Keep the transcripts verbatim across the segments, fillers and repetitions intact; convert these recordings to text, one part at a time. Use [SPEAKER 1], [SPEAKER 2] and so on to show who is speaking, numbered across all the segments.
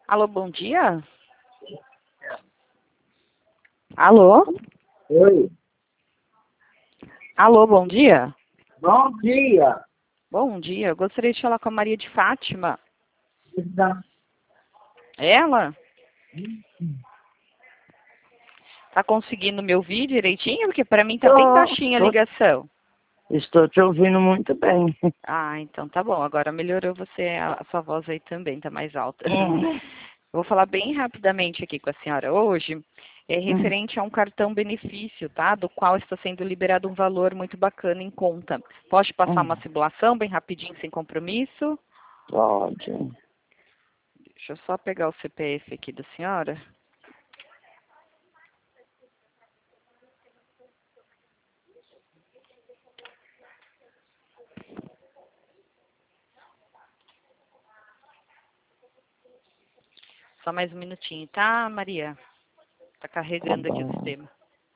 [SPEAKER 1] Alô, bom dia? Alô?
[SPEAKER 2] Oi.
[SPEAKER 1] Alô, bom dia?
[SPEAKER 2] Bom dia.
[SPEAKER 1] Bom dia, eu gostaria de falar com a Maria de Fátima.
[SPEAKER 2] Está-
[SPEAKER 1] Ela? Tá conseguindo me ouvir direitinho? Porque para mim tá bem
[SPEAKER 2] Tô,
[SPEAKER 1] baixinha a
[SPEAKER 2] tô-
[SPEAKER 1] ligação.
[SPEAKER 2] estou te ouvindo muito bem.
[SPEAKER 1] Ah, então tá bom. Agora melhorou você, a a sua voz aí também tá mais alta.
[SPEAKER 2] Hum,
[SPEAKER 1] Vou falar bem rapidamente aqui com a senhora hoje, é
[SPEAKER 2] hum,
[SPEAKER 1] referente a um cartão benefício, tá? Do qual está sendo liberado um valor muito bacana em conta. Pode passar uma
[SPEAKER 2] hum.
[SPEAKER 1] simulação bem rapidinho, sem compromisso?
[SPEAKER 2] Pode.
[SPEAKER 1] Deixa eu só pegar o C P F aqui da senhora. Só mais um minutinho, tá, Maria? Tá
[SPEAKER 2] Tá
[SPEAKER 1] carregando aqui o
[SPEAKER 2] bom.
[SPEAKER 1] sistema.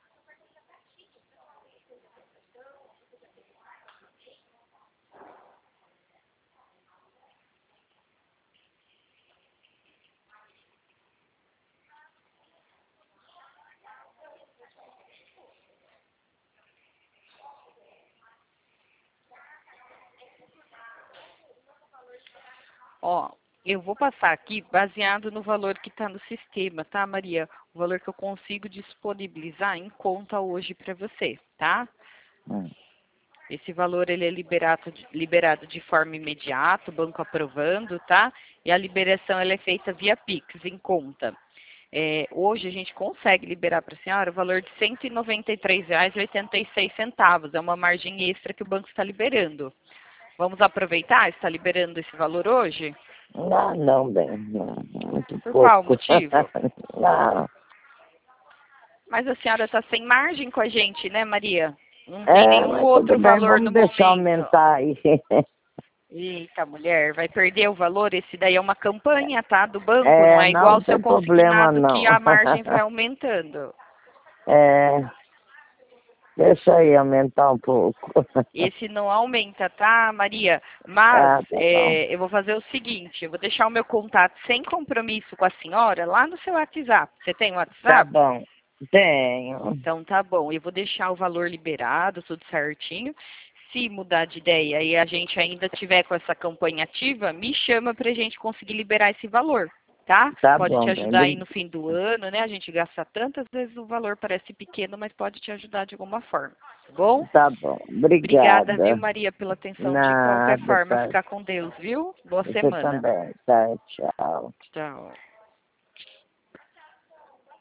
[SPEAKER 1] Ó, eu vou passar aqui baseado no valor que está no sistema, tá, Maria? O valor que eu consigo disponibilizar em conta hoje para você, tá?
[SPEAKER 2] Hum.
[SPEAKER 1] Esse valor ele é liberado de, liberado de forma imediata, o banco aprovando, tá? E a liberação ela é feita via Pix, em conta. É, hoje a gente consegue liberar para a senhora o valor de cento e noventa e três reais e oitenta e seis centavos. É uma margem extra que o banco está liberando. Vamos aproveitar? Está liberando esse valor hoje?
[SPEAKER 2] Não, não, bem. Não, muito
[SPEAKER 1] Por qual
[SPEAKER 2] pouco.
[SPEAKER 1] motivo?
[SPEAKER 2] Não.
[SPEAKER 1] Mas a senhora está sem margem com a gente, né, Maria? Não tem
[SPEAKER 2] É,
[SPEAKER 1] nenhum
[SPEAKER 2] mas tudo
[SPEAKER 1] outro
[SPEAKER 2] bem,
[SPEAKER 1] valor no
[SPEAKER 2] vamos deixar
[SPEAKER 1] momento.
[SPEAKER 2] aumentar aí.
[SPEAKER 1] Eita, mulher, vai perder o valor? Esse daí é uma campanha, tá? Do banco, não
[SPEAKER 2] É,
[SPEAKER 1] é
[SPEAKER 2] não,
[SPEAKER 1] igual
[SPEAKER 2] não
[SPEAKER 1] o seu
[SPEAKER 2] tem problema
[SPEAKER 1] consignado que
[SPEAKER 2] não.
[SPEAKER 1] a margem vai aumentando.
[SPEAKER 2] É, deixa aí aumentar um pouco.
[SPEAKER 1] Esse não aumenta, tá, Maria? Mas
[SPEAKER 2] Ah, tá bom.
[SPEAKER 1] é, eu vou fazer o seguinte, eu vou deixar o meu contato sem compromisso com a senhora lá no seu WhatsApp. Você tem
[SPEAKER 2] Tá
[SPEAKER 1] WhatsApp?
[SPEAKER 2] bom. Tenho.
[SPEAKER 1] Então tá bom, eu vou deixar o valor liberado, tudo certinho. Se mudar de ideia e a gente ainda tiver com essa campanha ativa, me chama pra gente conseguir liberar esse valor, tá?
[SPEAKER 2] Tá
[SPEAKER 1] Pode te
[SPEAKER 2] bom, bem.
[SPEAKER 1] ajudar aí no fim do ano, né? A gente gasta tantas vezes o valor parece pequeno, mas pode te ajudar de alguma forma, tá bom?
[SPEAKER 2] Tá bom.
[SPEAKER 1] Obrigada, viu,
[SPEAKER 2] Obrigada.
[SPEAKER 1] Maria, pela atenção de qualquer
[SPEAKER 2] Nada,
[SPEAKER 1] forma.
[SPEAKER 2] tá.
[SPEAKER 1] Ficar com Deus, viu? Boa
[SPEAKER 2] Você
[SPEAKER 1] semana.
[SPEAKER 2] também. Tá, tchau.
[SPEAKER 1] Tchau.